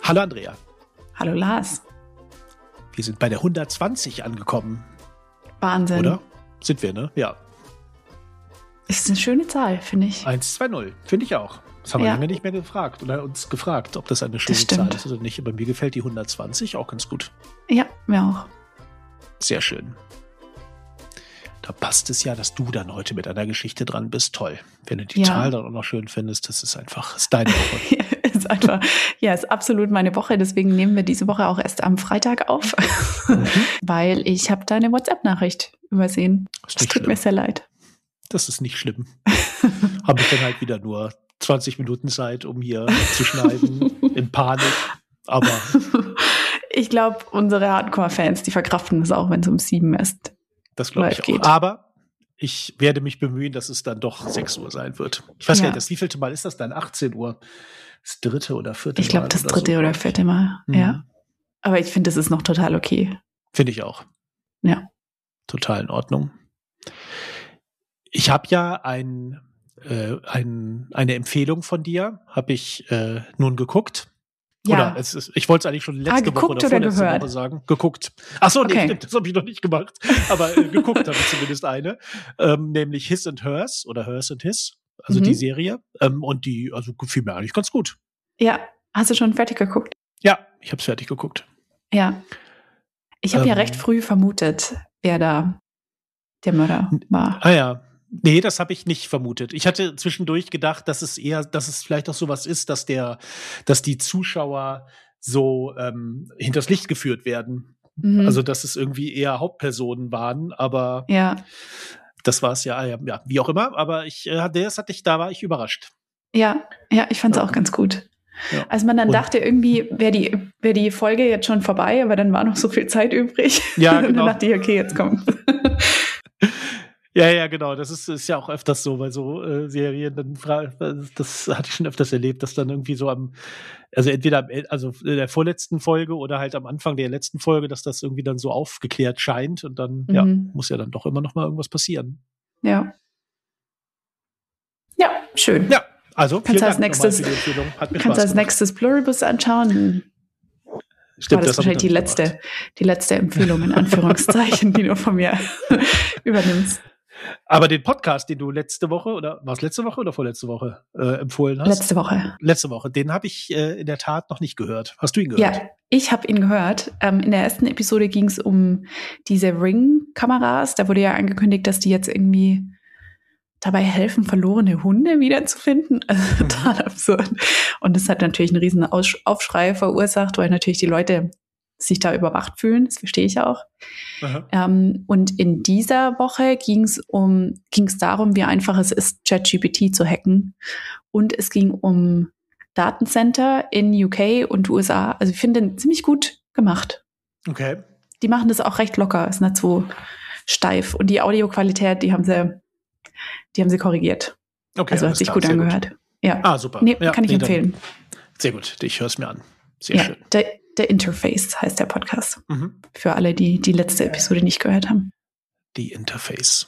Hallo Andrea. Hallo Lars. Wir sind bei der 120 angekommen. Wahnsinn. Oder? Sind wir, ne? Ja. Ist eine schöne Zahl, finde ich. 120, finde ich auch. Das haben wir lange nicht mehr gefragt oder uns gefragt, ob das eine schöne Zahl ist oder nicht. Aber mir gefällt die 120 auch ganz gut. Ja, mir auch. Sehr schön. Da passt es ja, dass du dann heute mit einer Geschichte dran bist. Toll. Wenn du die Zahl dann auch noch schön findest, das ist deine Woche. ist absolut meine Woche. Deswegen nehmen wir diese Woche auch erst am Freitag auf, weil ich habe deine WhatsApp-Nachricht übersehen. Es tut mir sehr leid. Das ist nicht schlimm. Habe ich dann halt wieder nur 20 Minuten Zeit, um hier zu schneiden, in Panik. Aber ich glaube, unsere Hardcore-Fans, die verkraften es auch, wenn es um 7 ist. Das glaube ich auch. Geht. Aber ich werde mich bemühen, dass es dann doch 6 Uhr sein wird. Ich weiß gar nicht, das wievielte Mal ist das dann? 18 Uhr? Das 3. oder 4. Mal? Ich glaube, das 3. oder 4. Mal, ja. Aber ich finde, das ist noch total okay. Finde ich auch. Ja. Total in Ordnung. Ich habe ja eine Empfehlung von dir, habe ich nun geguckt. Ja. Oder ich wollte es eigentlich schon letzte Woche oder vorletzte Woche sagen. Geguckt. Achso, nee, stimmt, das habe ich noch nicht gemacht. Aber geguckt habe ich zumindest eine. Nämlich His and Hers oder Hers and His, also die Serie. Und die, also gefiel mir eigentlich ganz gut. Ja, hast du schon fertig geguckt? Ja, ich habe es fertig geguckt. Ja. Ich habe ja recht früh vermutet, wer da der Mörder war. Ah ja. Nee, das habe ich nicht vermutet. Ich hatte zwischendurch gedacht, dass es vielleicht auch sowas ist, dass die Zuschauer so hinters Licht geführt werden. Also, dass es irgendwie eher Hauptpersonen waren, aber das war es ja, wie auch immer. Aber da war ich überrasascht. Ja, ich fand es auch ganz gut. Ja. Als man dann dachte, irgendwie wäre die Folge jetzt schon vorbei, aber dann war noch so viel Zeit übrig. Ja, genau. Und dann dachte ich, okay, jetzt kommt. Ja, genau, das ist ja auch öfters so bei so Serien, das hatte ich schon öfters erlebt, dass dann irgendwie so entweder in der vorletzten Folge oder halt am Anfang der letzten Folge, dass das irgendwie dann so aufgeklärt scheint und dann muss ja dann doch immer noch mal irgendwas passieren. Ja. Ja, schön. Ja, also kannst du als nächstes Pluribus anschauen. Stimmt, das ist wahrscheinlich die letzte Empfehlung in Anführungszeichen, die du von mir übernimmst. Aber den Podcast, den du letzte Woche oder vorletzte Woche empfohlen hast? Letzte Woche. Den habe ich in der Tat noch nicht gehört. Hast du ihn gehört? Ja, ich habe ihn gehört. In der ersten Episode ging es um diese Ring-Kameras. Da wurde ja angekündigt, dass die jetzt irgendwie dabei helfen, verlorene Hunde wiederzufinden. Also total absurd. Und das hat natürlich einen riesen Aufschrei verursacht, weil natürlich die Leute sich da überwacht fühlen. Das verstehe ich auch. Und in dieser Woche ging es darum, wie einfach es ist, ChatGPT zu hacken. Und es ging um Datencenter in UK und USA. Also ich finde den ziemlich gut gemacht. Okay. Die machen das auch recht locker. Ist nicht so steif. Und die Audioqualität, die haben sie korrigiert. Okay, also hat sich gut angehört. Gut. Ja. Ah, super. Nee, kann ich empfehlen. Sehr gut, ich höre es mir an. Sehr schön. Der Interface heißt der Podcast. Für alle, die die letzte Episode nicht gehört haben. Die Interface.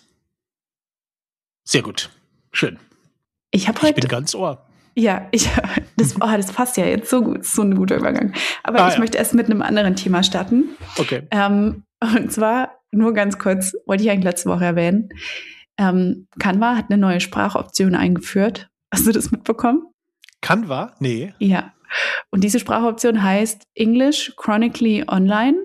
Sehr gut. Schön. Ich bin ganz Ohr. Ja, das passt ja jetzt so gut. So ein guter Übergang. Aber ich möchte erst mit einem anderen Thema starten. Okay. Und zwar, nur ganz kurz, wollte ich eigentlich letzte Woche erwähnen, Canva hat eine neue Sprachoption eingeführt. Hast du das mitbekommen? Canva? Nee. Ja. Und diese Sprachoption heißt English Chronically Online.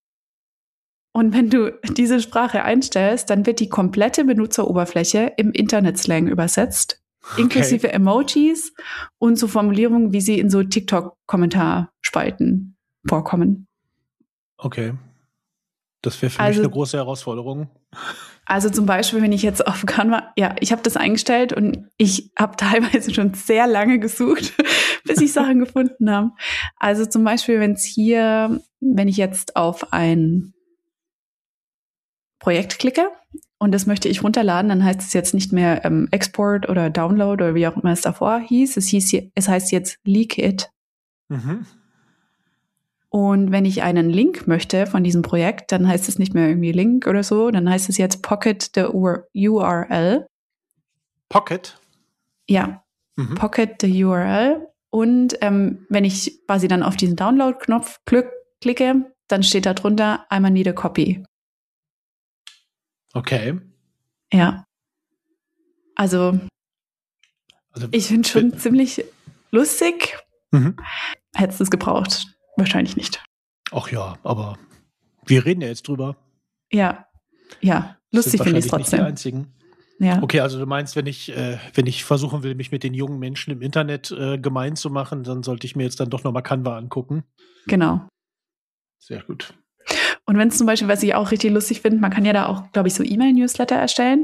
Und wenn du diese Sprache einstellst, dann wird die komplette Benutzeroberfläche im Internetslang übersetzt, inklusive Emojis und so Formulierungen, wie sie in so TikTok-Kommentarspalten vorkommen. Okay. Das wäre für mich eine große Herausforderung. Also zum Beispiel, wenn ich jetzt auf Canva, ich habe das eingestellt und ich habe teilweise schon sehr lange gesucht, bis ich Sachen gefunden habe. Also zum Beispiel, wenn ich jetzt auf ein Projekt klicke und das möchte ich runterladen, dann heißt es jetzt nicht mehr Export oder Download oder wie auch immer es davor hieß. Es heißt jetzt Leak It. Und wenn ich einen Link möchte von diesem Projekt, dann heißt es nicht mehr irgendwie Link oder so, dann heißt es jetzt Pocket the URL. Pocket? Ja, Pocket the URL. Und wenn ich quasi dann auf diesen Download-Knopf klicke, dann steht da drunter, I need a copy. Okay. Ja. Also ich finde schon ziemlich lustig. Hättest du es gebraucht? Wahrscheinlich nicht. Ach ja, aber wir reden ja jetzt drüber. Ja, lustig finde ich es trotzdem. Nicht die einzigen. Ja. Okay, also du meinst, wenn ich versuchen will, mich mit den jungen Menschen im Internet gemein zu machen, dann sollte ich mir jetzt dann doch nochmal Canva angucken. Genau. Sehr gut. Und wenn es zum Beispiel, was ich auch richtig lustig finde, man kann ja da auch, glaube ich, so E-Mail-Newsletter erstellen.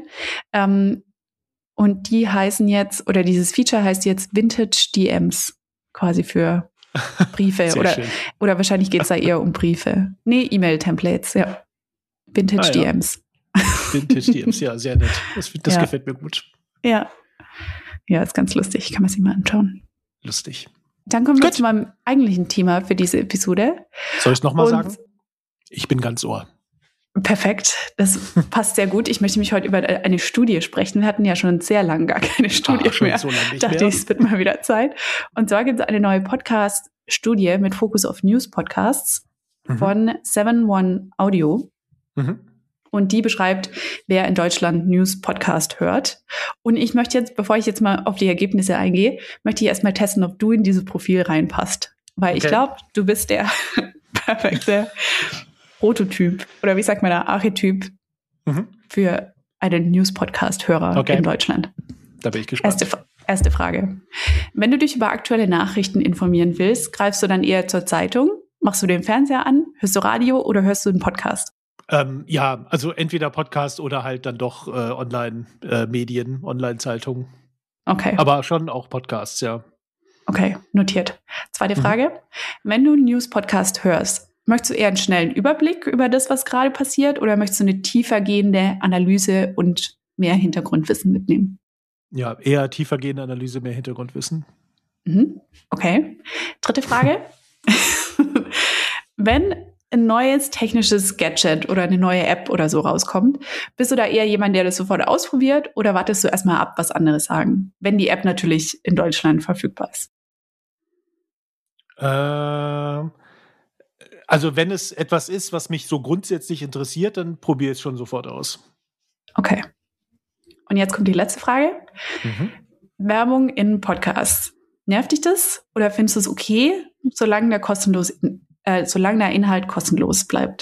Und die heißen jetzt, oder dieses Feature heißt jetzt Vintage DMs, quasi für Briefe. oder wahrscheinlich geht es da eher um Briefe. Nee, E-Mail-Templates, ja. Vintage DMs. Vintage DMs, ja, sehr nett. Das gefällt mir gut. Ja. Ja, ist ganz lustig. Kann man sich mal anschauen. Lustig. Dann kommen wir zu meinem eigentlichen Thema für diese Episode. Soll ich es nochmal sagen? Ich bin ganz Ohr. Perfekt, das passt sehr gut. Ich möchte mich heute über eine Studie sprechen. Wir hatten ja schon sehr lange gar keine Studie mehr. So lange nicht dachte mehr. Ich, es wird mal wieder Zeit. Und zwar gibt es eine neue Podcast-Studie mit Fokus auf News-Podcasts von 7-One Audio. Und die beschreibt, wer in Deutschland News-Podcast hört. Und ich möchte jetzt, bevor ich jetzt mal auf die Ergebnisse eingehe, möchte ich erstmal testen, ob du in dieses Profil reinpasst. Weil ich glaube, du bist der perfekte Prototyp oder wie sagt man da, Archetyp für einen News-Podcast-Hörer in Deutschland. Da bin ich gespannt. Erste Frage. Wenn du dich über aktuelle Nachrichten informieren willst, greifst du dann eher zur Zeitung? Machst du den Fernseher an? Hörst du Radio oder hörst du einen Podcast? Ja, also entweder Podcast oder halt dann doch Online-Medien, Online-Zeitungen. Okay. Aber schon auch Podcasts, ja. Okay, notiert. Zweite Frage. Wenn du einen News-Podcast hörst, möchtest du eher einen schnellen Überblick über das, was gerade passiert, oder möchtest du eine tiefergehende Analyse und mehr Hintergrundwissen mitnehmen? Ja, eher tiefergehende Analyse, mehr Hintergrundwissen. Okay. Dritte Frage. Wenn ein neues technisches Gadget oder eine neue App oder so rauskommt, bist du da eher jemand, der das sofort ausprobiert, oder wartest du erstmal ab, was andere sagen? Wenn die App natürlich in Deutschland verfügbar ist. Also wenn es etwas ist, was mich so grundsätzlich interessiert, dann probiere ich es schon sofort aus. Okay. Und jetzt kommt die letzte Frage. Werbung in Podcasts. Nervt dich das oder findest du es okay, solange der Inhalt kostenlos bleibt?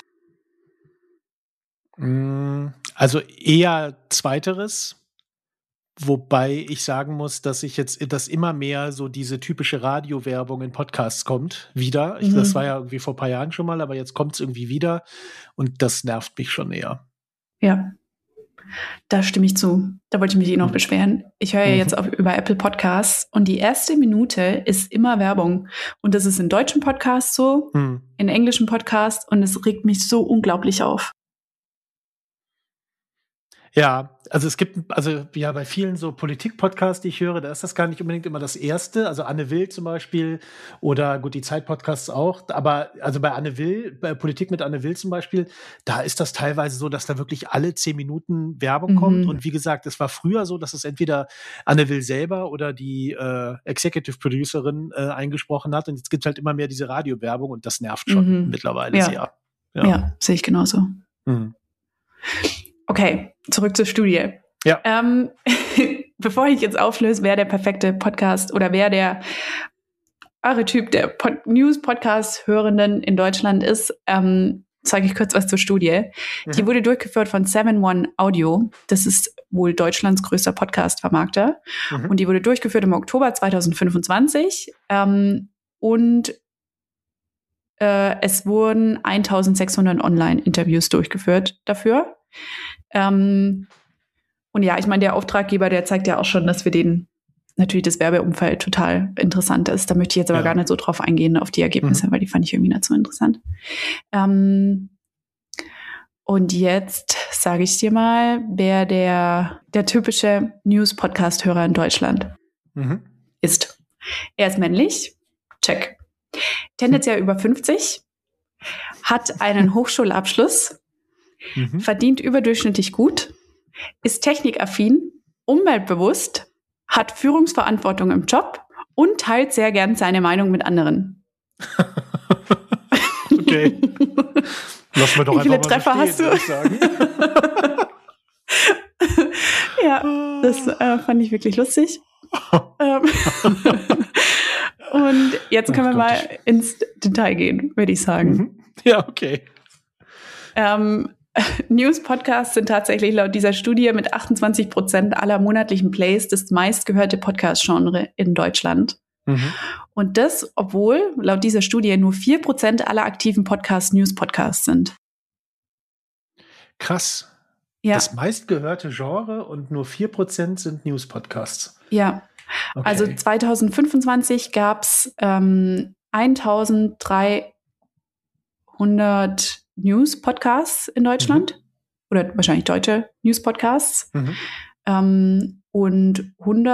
Also eher Zweiteres. Wobei ich sagen muss, dass immer mehr so diese typische Radiowerbung in Podcasts kommt, wieder. Das war ja irgendwie vor ein paar Jahren schon mal, aber jetzt kommt es irgendwie wieder und das nervt mich schon eher. Ja, da stimme ich zu. Da wollte ich mich noch beschweren. Ich höre ja jetzt auch über Apple Podcasts und die erste Minute ist immer Werbung. Und das ist in deutschen Podcasts so, in englischen Podcasts, und es regt mich so unglaublich auf. Ja, also bei vielen so Politik-Podcasts, die ich höre, da ist das gar nicht unbedingt immer das Erste. Also Anne Will zum Beispiel oder gut, die Zeit-Podcasts auch. Aber also bei Politik mit Anne Will zum Beispiel, da ist das teilweise so, dass da wirklich alle 10 Minuten Werbung kommt. Und wie gesagt, es war früher so, dass es entweder Anne Will selber oder die Executive Producerin eingesprochen hat. Und jetzt gibt es halt immer mehr diese Radiowerbung und das nervt schon mittlerweile sehr. Ja, sehe ich genauso. Okay, zurück zur Studie. Ja. Bevor ich jetzt auflöse, wer der perfekte Podcast oder wer der Archetyp der News-Podcast-Hörenden in Deutschland ist, sage ich kurz was zur Studie. Die wurde durchgeführt von 7-One Audio. Das ist wohl Deutschlands größter Podcast-Vermarkter. Und die wurde durchgeführt im Oktober 2025. Und es wurden 1600 Online-Interviews durchgeführt dafür. Und ja, ich meine, der Auftraggeber, der zeigt ja auch schon, dass für den natürlich das Werbeumfeld total interessant ist. Da möchte ich jetzt aber gar nicht so drauf eingehen, auf die Ergebnisse, weil die fand ich irgendwie nicht so interessant. Und jetzt sage ich dir mal, wer der typische News-Podcast-Hörer in Deutschland ist. Er ist männlich, check. Tendenziell über 50, hat einen Hochschulabschluss, verdient überdurchschnittlich gut, ist technikaffin, umweltbewusst, hat Führungsverantwortung im Job und teilt sehr gern seine Meinung mit anderen. Okay. Lass mal doch Wie viele einfach mal Treffer so stehen, hast würde ich sagen. Ja, das fand ich wirklich lustig. Und jetzt können wir mal ins Detail gehen, würde ich sagen. Ja, okay. News-Podcasts sind tatsächlich laut dieser Studie mit 28% aller monatlichen Plays das meistgehörte Podcast-Genre in Deutschland. Und das, obwohl laut dieser Studie nur 4% aller aktiven Podcasts News-Podcasts sind. Krass. Ja. Das meistgehörte Genre und nur 4% sind News-Podcasts. Ja. Okay. Also 2025 gab es 1300 News-Podcasts in Deutschland. Oder wahrscheinlich deutsche News-Podcasts. Und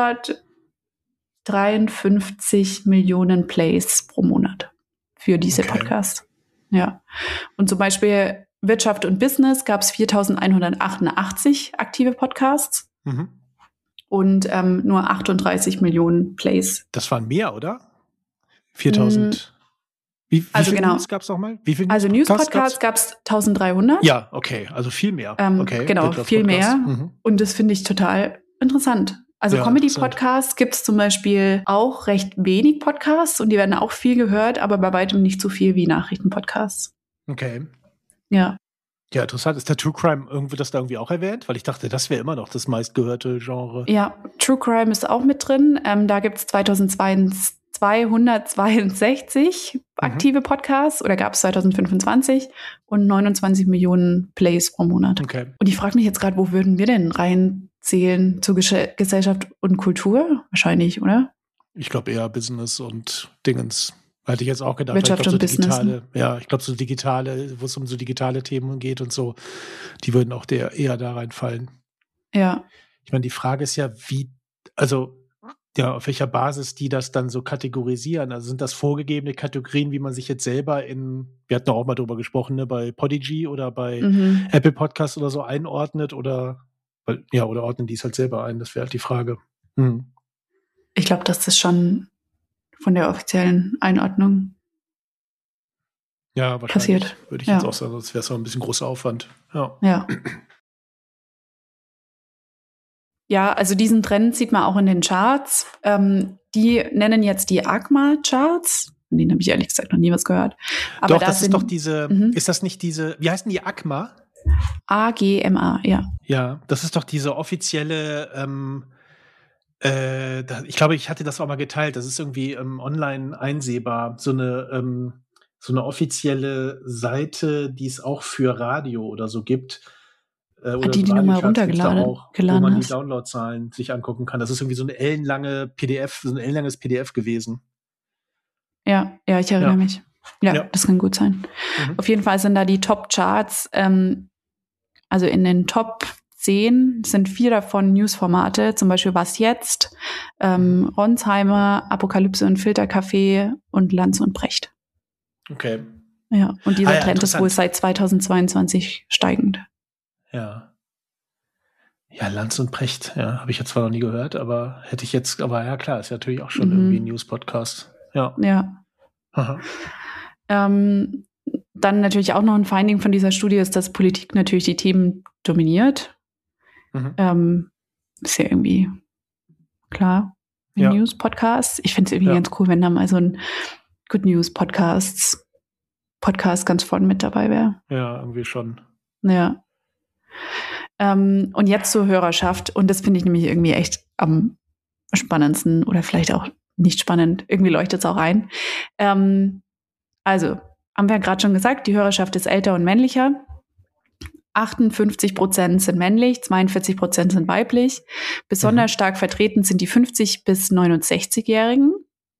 153 Millionen Plays pro Monat für diese Podcasts. Ja. Und zum Beispiel Wirtschaft und Business gab es 4.188 aktive Podcasts. Und nur 38 Millionen Plays. Das waren mehr, oder? 4.000. Wie also viele genau. News gab es nochmal? Also News-Podcasts gab es 1.300. Ja, okay, also viel mehr. Genau, viel mehr. Und das finde ich total interessant. Also ja, Comedy-Podcasts gibt es zum Beispiel auch recht wenig Podcasts und die werden auch viel gehört, aber bei weitem nicht so viel wie Nachrichten-Podcasts. Okay. Ja. Ja, interessant. Ist der True Crime das da irgendwie auch erwähnt? Weil ich dachte, das wäre immer noch das meistgehörte Genre. Ja, True Crime ist auch mit drin. Da gibt es 262 aktive Podcasts oder gab es 2025 und 29 Millionen Plays pro Monat. Okay. Und ich frage mich jetzt gerade, wo würden wir denn reinzählen zur Gesellschaft und Kultur? Wahrscheinlich, oder? Ich glaube eher Business und Dingens. Hätte ich jetzt auch gedacht. Wirtschaft und Business. Ja, ich glaube so digitale, wo es um so digitale Themen geht und so, die würden auch eher da reinfallen. Ja. Ich meine, die Frage ist ja, auf welcher Basis die das dann so kategorisieren. Also sind das vorgegebene Kategorien, wie man sich jetzt selber wir hatten auch mal drüber gesprochen, ne, bei Podigy oder bei Apple Podcasts oder so einordnet oder ordnen die es halt selber ein? Das wäre halt die Frage. Ich glaube, das ist schon von der offiziellen Einordnung wahrscheinlich passiert. Würde ich jetzt auch sagen, das wäre so ein bisschen großer Aufwand. Ja. Ja, also diesen Trend sieht man auch in den Charts. Die nennen jetzt die ACMA-Charts. Von denen habe ich ehrlich gesagt noch nie was gehört. Aber doch, das ist doch diese, ist das nicht diese, wie heißen die ACMA? AGMA, ja. Ja, das ist doch diese offizielle, ich glaube, ich hatte das auch mal geteilt. Das ist irgendwie online einsehbar. So eine offizielle Seite, die es auch für Radio oder so gibt. Oder die nochmal runtergeladen auch, wo man die Downloadzahlen sich angucken kann. Das ist irgendwie so eine ellenlanges PDF gewesen. Ja, ich erinnere mich. Ja, das kann gut sein. Auf jeden Fall sind da die Top-Charts, also in den Top 10 sind 4 davon Newsformate, zum Beispiel Was jetzt, Ronsheimer, Apokalypse und Filtercafé und Lanz und Brecht. Okay. Ja, und dieser Trend ist wohl seit 2022 steigend. Ja. Ja, Lanz und Brecht, habe ich jetzt zwar noch nie gehört, aber ja klar, ist ja natürlich auch schon irgendwie ein News-Podcast. Ja. Ja. Aha. Dann natürlich auch noch ein Finding von dieser Studie ist, dass Politik natürlich die Themen dominiert. Ist ja irgendwie klar. News-Podcasts. Ich finde es irgendwie ganz cool, wenn da mal so ein Good News-Podcast ganz vorne mit dabei wäre. Ja, irgendwie schon. Ja. Und jetzt zur Hörerschaft. Und das finde ich nämlich irgendwie echt am spannendsten oder vielleicht auch nicht spannend. Irgendwie leuchtet es auch ein. Also, haben wir ja gerade schon gesagt, die Hörerschaft ist älter und männlicher. 58% sind männlich, 42% sind weiblich. Besonders stark vertreten sind die 50- bis 69-Jährigen.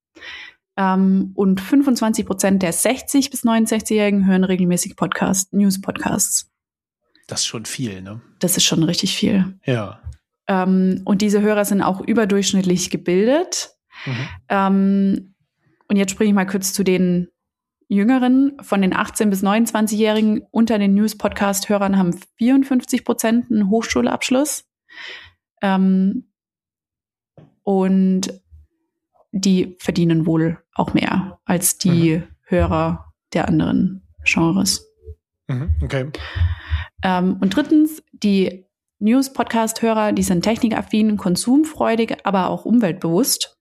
Und 25% der 60- bis 69-Jährigen hören regelmäßig News-Podcasts. Das ist schon viel, ne? Das ist schon richtig viel. Ja. Und diese Hörer sind auch überdurchschnittlich gebildet. Und jetzt springe ich mal kurz zu den Jüngeren. Von den 18- bis 29-Jährigen unter den News-Podcast-Hörern haben 54% einen Hochschulabschluss. Und die verdienen wohl auch mehr als die Hörer der anderen Genres. Okay. Und drittens, die News-Podcast-Hörer, die sind technikaffin, konsumfreudig, aber auch umweltbewusst.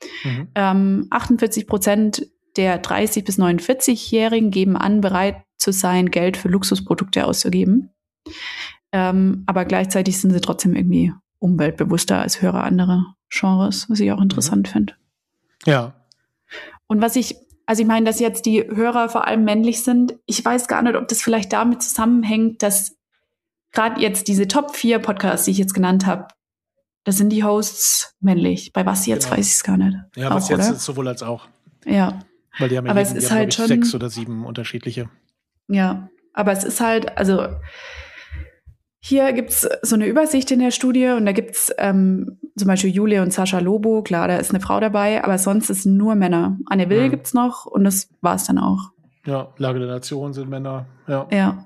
48% der 30- bis 49-Jährigen geben an, bereit zu sein, Geld für Luxusprodukte auszugeben. Aber gleichzeitig sind sie trotzdem irgendwie umweltbewusster als Hörer anderer Genres, was ich auch interessant finde. Ja. Und ich meine, dass jetzt die Hörer vor allem männlich sind, ich weiß gar nicht, ob das vielleicht damit zusammenhängt, dass gerade jetzt diese Top 4 Podcasts, die ich jetzt genannt habe, das sind die Hosts männlich. Bei was jetzt, weiß ich es gar nicht. Ja, was jetzt ist sowohl als auch. Ja. Weil die haben ja aber es ist halt schon 6 oder 7 unterschiedliche. Ja, aber es ist halt, also hier gibt es so eine Übersicht in der Studie und da gibt es zum Beispiel Julia und Sascha Lobo, klar, da ist eine Frau dabei, aber sonst ist nur Männer. Anne Will gibt's noch und das war's dann auch. Ja, Lage der Nation sind Männer, ja. Ja.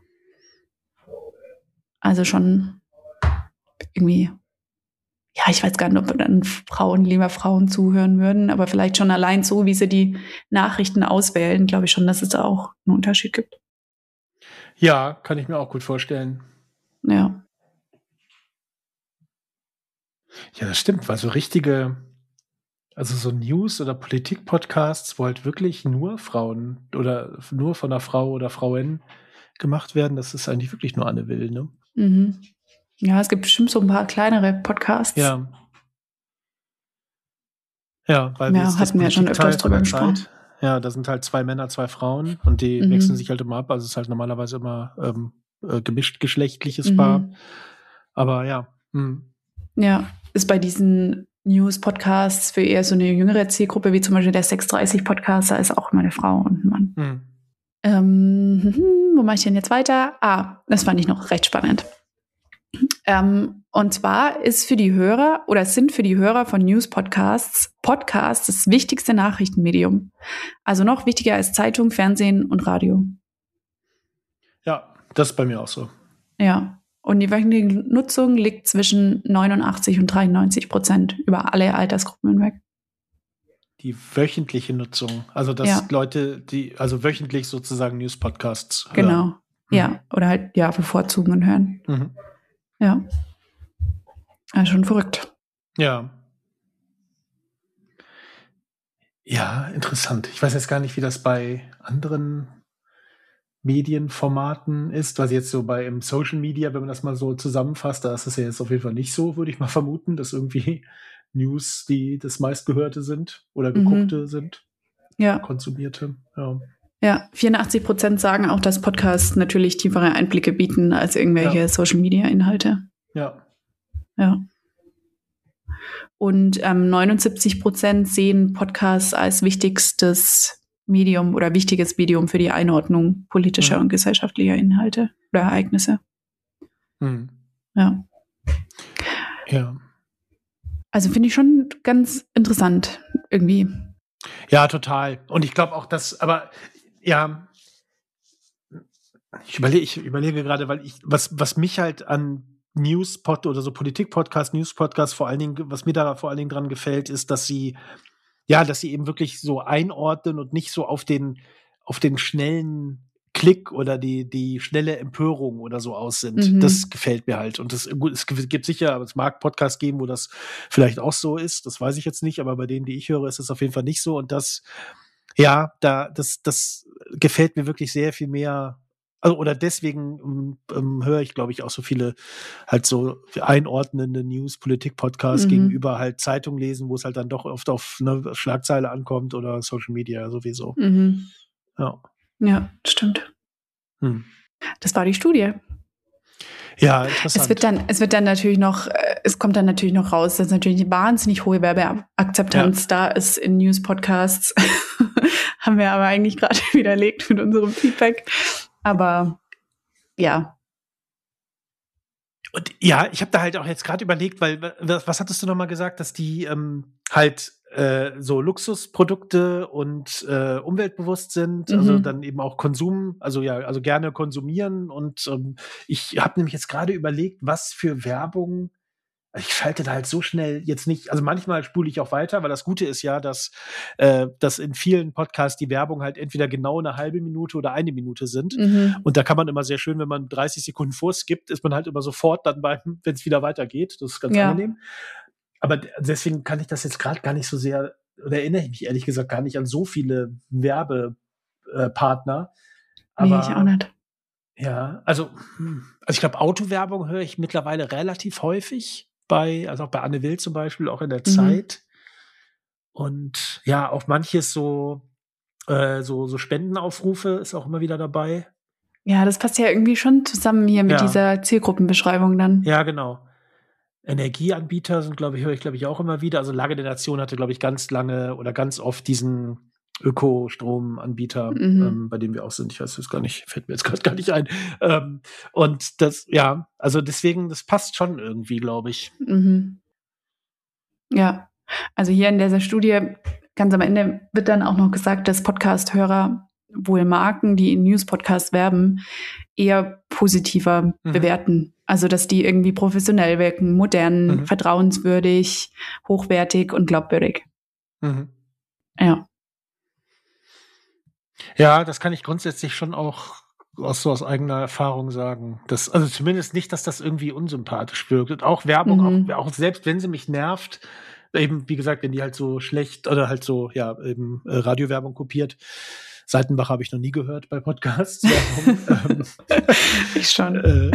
Also schon irgendwie, ja, ich weiß gar nicht, ob dann lieber Frauen zuhören würden, aber vielleicht schon allein so, wie sie die Nachrichten auswählen, glaube ich schon, dass es da auch einen Unterschied gibt. Ja, kann ich mir auch gut vorstellen. Ja. Ja, das stimmt, weil so so News- oder Politik-Podcasts, wo halt wirklich nur Frauen oder nur von einer Frau oder Frauen gemacht werden, das ist eigentlich wirklich nur Anne Will, ne? Mhm. Ja, es gibt bestimmt so ein paar kleinere Podcasts. Ja. Ja, weil ja, hatten wir ja schon öfters drüber gesprochen. Ja, da sind halt 2 Männer, 2 Frauen und die wechseln sich halt immer ab. Also es ist halt normalerweise immer gemischt geschlechtliches Paar. Aber ja. Ja, ist bei diesen News-Podcasts für eher so eine jüngere Zielgruppe, wie zum Beispiel der 630-Podcast, da ist auch immer eine Frau und ein Mann. Wo mache ich denn jetzt weiter? Das fand ich noch recht spannend. Und zwar sind für die Hörer von News-Podcasts das wichtigste Nachrichtenmedium. Also noch wichtiger als Zeitung, Fernsehen und Radio. Ja, das ist bei mir auch so. Ja. Und die wöchentliche Nutzung liegt zwischen 89% und 93% über alle Altersgruppen hinweg. Die wöchentliche Nutzung, also dass Leute, die also wöchentlich sozusagen News-Podcasts hören. Genau, ja, oder halt bevorzugen und hören. Ja, also schon verrückt. Ja. Ja, interessant. Ich weiß jetzt gar nicht, wie das bei anderen Medienformaten ist, was jetzt so im Social Media, wenn man das mal so zusammenfasst, da ist es ja jetzt auf jeden Fall nicht so, würde ich mal vermuten, dass irgendwie News, die das meistgehörte sind oder geguckte sind, konsumierte. Ja, 84% sagen auch, dass Podcasts natürlich tiefere Einblicke bieten als irgendwelche Social-Media-Inhalte. Ja. Ja. Und 79% sehen Podcasts als wichtigstes Medium oder wichtiges Medium für die Einordnung politischer und gesellschaftlicher Inhalte oder Ereignisse. Ja. Ja. Also finde ich schon ganz interessant irgendwie. Ja, total. Und ich glaube auch, aber ja, ich überlege gerade, weil was mich halt an News-Pod oder so Politik-Podcast, News-Podcast vor allen Dingen, was mir da vor allen Dingen dran gefällt, ist, dass sie eben wirklich so einordnen und nicht so auf den schnellen Klick oder die schnelle Empörung oder so aus sind. Das gefällt mir halt. Und es gibt sicher, aber es mag Podcasts geben, wo das vielleicht auch so ist. Das weiß ich jetzt nicht, aber bei denen, die ich höre, ist es auf jeden Fall nicht so. Und das gefällt mir wirklich sehr viel mehr. Also, oder deswegen höre ich, glaube ich, auch so viele halt so einordnende News-Politik-Podcasts gegenüber halt Zeitung lesen, wo es halt dann doch oft auf eine Schlagzeile ankommt oder Social Media sowieso. Ja, stimmt. Das war die Studie. Ja, interessant. Es wird dann natürlich noch, es kommt dann natürlich noch raus, dass natürlich eine wahnsinnig hohe Werbeakzeptanz da ist in News-Podcasts. Haben wir aber eigentlich gerade widerlegt mit unserem Feedback. Aber ja. Und ja, ich habe da halt auch jetzt gerade überlegt, weil, was hattest du nochmal gesagt, dass die halt so Luxusprodukte und umweltbewusst sind, also dann eben auch Konsum, also gerne konsumieren. Und ich habe nämlich jetzt gerade überlegt, was für Werbung Ich schalte da halt so schnell jetzt nicht, also manchmal spule ich auch weiter, weil das Gute ist ja, dass in vielen Podcasts die Werbung halt entweder genau eine halbe Minute oder eine Minute sind. Und da kann man immer sehr schön, wenn man 30 Sekunden vorskippt, ist man halt immer sofort dann wenn es wieder weitergeht. Das ist ganz angenehm. Aber deswegen kann ich das jetzt gerade gar nicht so sehr, oder erinnere ich mich ehrlich gesagt gar nicht an so viele Werbepartner. Nee, ich auch nicht. Ja, also ich glaube, Autowerbung höre ich mittlerweile relativ häufig. Also auch bei Anne Will zum Beispiel, auch in der Zeit. Und ja, auch manches so Spendenaufrufe ist auch immer wieder dabei. Ja, das passt ja irgendwie schon zusammen hier mit dieser Zielgruppenbeschreibung dann. Ja, genau. Energieanbieter höre ich auch immer wieder. Also Lage der Nation hatte, glaube ich, ganz lange oder ganz oft diesen Ökostromanbieter, bei dem wir auch sind. Ich weiß es gar nicht, fällt mir jetzt gerade gar nicht ein. Und das, also deswegen, das passt schon irgendwie, glaube ich. Ja, also hier in dieser Studie, ganz am Ende wird dann auch noch gesagt, dass Podcast-Hörer wohl Marken, die in News-Podcasts werben, eher positiver bewerten. Also, dass die irgendwie professionell wirken, modern, vertrauenswürdig, hochwertig und glaubwürdig. Ja. Ja, das kann ich grundsätzlich schon auch aus eigener Erfahrung sagen. Also zumindest nicht, dass das irgendwie unsympathisch wirkt. Und auch Werbung, auch selbst wenn sie mich nervt, eben, wie gesagt, wenn die halt so schlecht oder halt so, eben Radiowerbung kopiert. Seitenbach habe ich noch nie gehört bei Podcasts. Ich schon.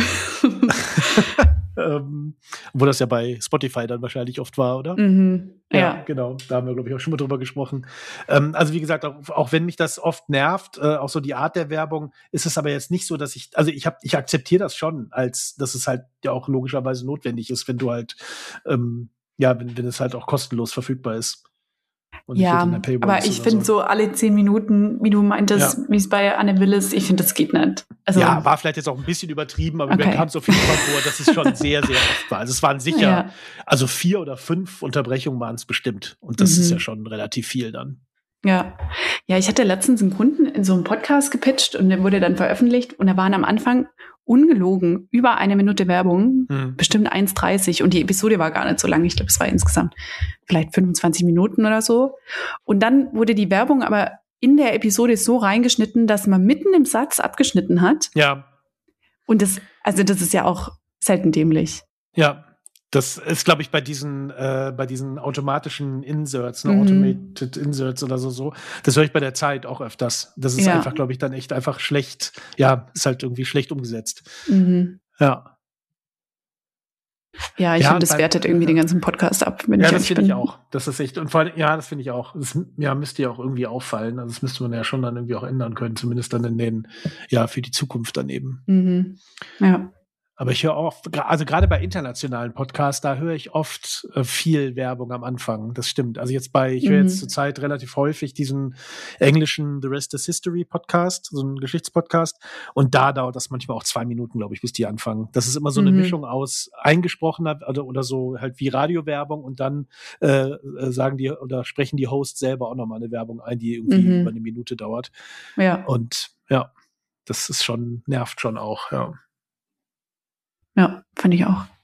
Wo das ja bei Spotify dann wahrscheinlich oft war, oder? Ja, genau. Da haben wir, glaube ich, auch schon mal drüber gesprochen. Also wie gesagt, auch wenn mich das oft nervt, auch so die Art der Werbung, ist es aber jetzt nicht so, dass ich akzeptiere das schon, als dass es halt ja auch logischerweise notwendig ist, wenn du halt, wenn es halt auch kostenlos verfügbar ist. Und ja, aber ich finde so alle 10 Minuten, wie du meintest, wie es bei Anne Will ist, ich finde, das geht nicht. Also, ja, war vielleicht jetzt auch ein bisschen übertrieben, aber mir kam es auf jeden Fall vor, dass es schon sehr, sehr oft war. Also es waren sicher, also 4 oder 5 Unterbrechungen waren es bestimmt. Und das ist ja schon relativ viel dann. Ja, ich hatte letztens einen Kunden in so einem Podcast gepitcht und der wurde dann veröffentlicht und da waren am Anfang ungelogen über 1 Minute Werbung, bestimmt 1,30 und die Episode war gar nicht so lang. Ich glaube, es war insgesamt vielleicht 25 Minuten oder so. Und dann wurde die Werbung aber in der Episode so reingeschnitten, dass man mitten im Satz abgeschnitten hat. Ja. Und das ist ja auch selten dämlich. Ja. Das ist, glaube ich, bei diesen automatischen Inserts, Automated Inserts oder so. Das höre ich bei der Zeit auch öfters. Das ist einfach, glaube ich, dann echt einfach schlecht. Ja, ist halt irgendwie schlecht umgesetzt. Ja. Ja, ich finde, das wertet irgendwie den ganzen Podcast ab. Das finde ich auch. Das ist echt, und vor allem, das finde ich auch. Das müsste ja auch irgendwie auffallen. Also das müsste man ja schon dann irgendwie auch ändern können, zumindest dann in den, für die Zukunft dann eben. Ja. Aber ich höre auch, also gerade bei internationalen Podcasts, da höre ich oft viel Werbung am Anfang. Das stimmt. Also ich höre jetzt zurzeit relativ häufig diesen englischen The Rest is History Podcast, so einen Geschichtspodcast. Und da dauert das manchmal auch 2 Minuten, glaube ich, bis die anfangen. Das ist immer so eine Mischung aus eingesprochener oder so halt wie Radiowerbung und dann sagen die oder sprechen die Hosts selber auch nochmal eine Werbung ein, die irgendwie über 1 Minute dauert. Ja. Und das ist nervt schon auch, ja. Ja, fand ich auch.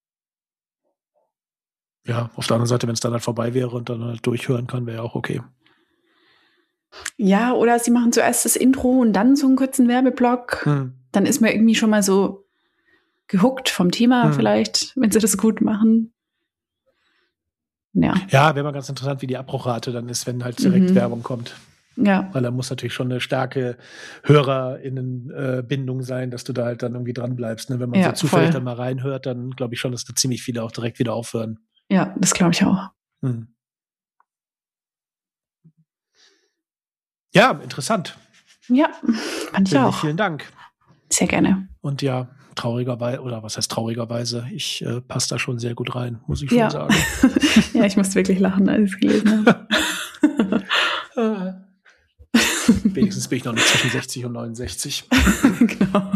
Ja, auf der anderen Seite, wenn es dann halt vorbei wäre und dann halt durchhören kann, wäre ja auch okay. Ja, oder sie machen zuerst das Intro und dann so einen kurzen Werbeblock. Dann ist man irgendwie schon mal so gehuckt vom Thema vielleicht, wenn sie das gut machen. Ja. Ja, wäre mal ganz interessant, wie die Abbruchrate dann ist, wenn halt direkt Werbung kommt. Ja. Weil da muss natürlich schon eine starke HörerInnen-Bindung sein, dass du da halt dann irgendwie dran bleibst. Ne? Wenn man so zufällig dann mal reinhört, dann glaube ich schon, dass da ziemlich viele auch direkt wieder aufhören. Ja, das glaube ich auch. Ja, interessant. Ja, fand ich auch. Vielen Dank. Sehr gerne. Und ja, traurigerweise, oder was heißt traurigerweise, ich passe da schon sehr gut rein, muss ich schon sagen. Ja, ich musste wirklich lachen, als ich es gelesen habe. Wenigstens bin ich noch nicht zwischen 60 und 69. Genau.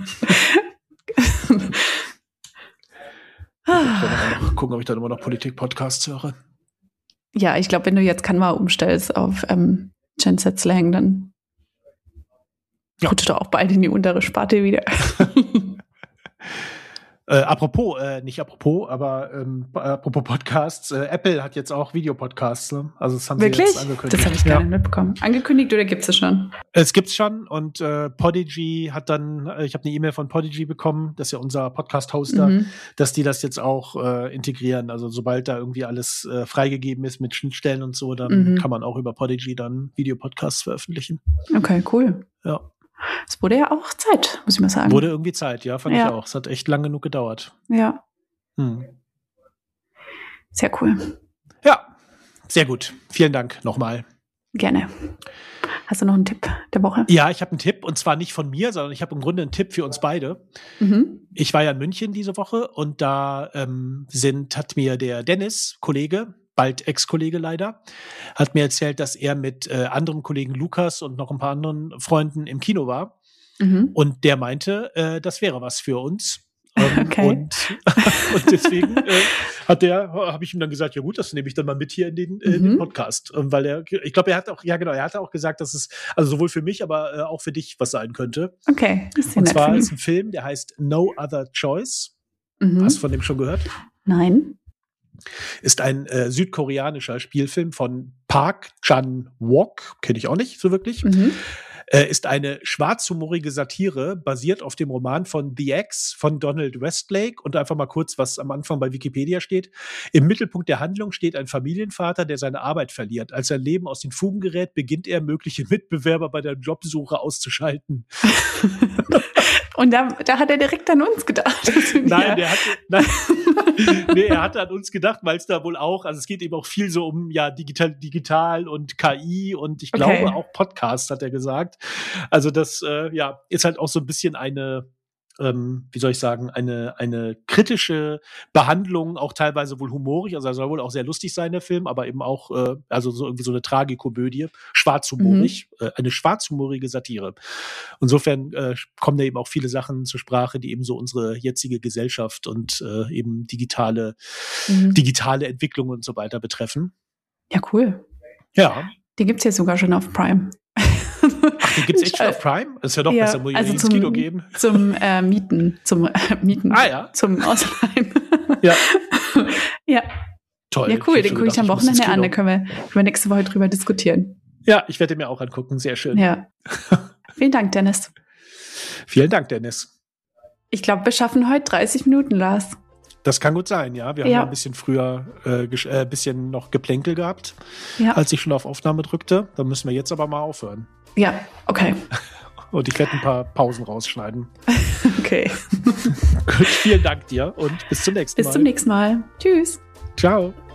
Mal gucken, ob ich dann immer noch Politik-Podcasts höre. Ja, ich glaube, wenn du jetzt Canva umstellst auf Gen-Z-Slang, dann rutscht du auch bald in die untere Sparte wieder. Apropos Podcasts, Apple hat jetzt auch Videopodcasts, ne? Also das haben Wirklich? Sie jetzt angekündigt. Das habe ich gar nicht mitbekommen. Angekündigt oder gibt es schon? Es gibt's schon und Podigy hat dann, ich habe eine E-Mail von Podigy bekommen, das ist ja unser Podcast-Hoster, dass die das jetzt auch integrieren. Also sobald da irgendwie alles freigegeben ist mit Schnittstellen und so, dann kann man auch über Podigy dann Videopodcasts veröffentlichen. Okay, cool. Ja. Es wurde ja auch Zeit, muss ich mal sagen. Wurde irgendwie Zeit, ja, fand ich auch. Es hat echt lang genug gedauert. Ja. Sehr cool. Ja, sehr gut. Vielen Dank nochmal. Gerne. Hast du noch einen Tipp der Woche? Ja, ich habe einen Tipp und zwar nicht von mir, sondern ich habe im Grunde einen Tipp für uns beide. Ich war ja in München diese Woche und da hat mir der Dennis, Kollege, bald Ex-Kollege leider, hat mir erzählt, dass er mit anderem Kollegen Lukas und noch ein paar anderen Freunden im Kino war. Und der meinte, das wäre was für uns. Okay. Und deswegen habe ich ihm dann gesagt, ja gut, das nehme ich dann mal mit hier in den Podcast. Weil ich glaube, er hatte auch gesagt, dass es also sowohl für mich, aber auch für dich was sein könnte. Okay. Und zwar ist ein Film, der heißt No Other Choice. Hast du von dem schon gehört? Nein. Ist ein südkoreanischer Spielfilm von Park Chan-wook, kenne ich auch nicht so wirklich. Ist eine schwarzhumorige Satire, basiert auf dem Roman von The Ex von Donald Westlake. Und einfach mal kurz, was am Anfang bei Wikipedia steht. Im Mittelpunkt der Handlung steht ein Familienvater, der seine Arbeit verliert. Als sein Leben aus den Fugen gerät, beginnt er, mögliche Mitbewerber bei der Jobsuche auszuschalten. Und da hat er direkt an uns gedacht. Nein, er hatte an uns gedacht, weil es da wohl auch, also es geht eben auch viel so um digital und KI und ich glaube auch Podcast, hat er gesagt. Also das ist halt auch so ein bisschen eine eine kritische Behandlung, auch teilweise wohl humorig, also er soll wohl auch sehr lustig sein, der Film, aber eben auch, also so irgendwie so eine Tragikomödie, schwarzhumorig, eine schwarzhumorige Satire. Insofern kommen da eben auch viele Sachen zur Sprache, die eben so unsere jetzige Gesellschaft und eben digitale Entwicklung und so weiter betreffen. Ja, cool. Ja. Die gibt's ja sogar schon auf Prime. Ach, die gibt's echt schon auf Prime? Das ist ja doch besser, muss ich ins Kino geben. Zum Mieten. Zum Ausleihen. Ja. Ja. Toll. Ja, cool, den gucke ich am Wochenende an. Da können wir nächste Woche drüber diskutieren. Ja, ich werde mir auch angucken. Sehr schön. Ja. Vielen Dank, Dennis. Vielen Dank, Dennis. Ich glaube, wir schaffen heute 30 Minuten, Lars. Das kann gut sein, ja. Wir haben ja ein bisschen früher bisschen noch Geplänkel gehabt, als ich schon auf Aufnahme drückte. Dann müssen wir jetzt aber mal aufhören. Ja, okay. Und ich werde ein paar Pausen rausschneiden. Okay. Gut, vielen Dank dir und bis zum nächsten Mal. Bis zum nächsten Mal. Tschüss. Ciao.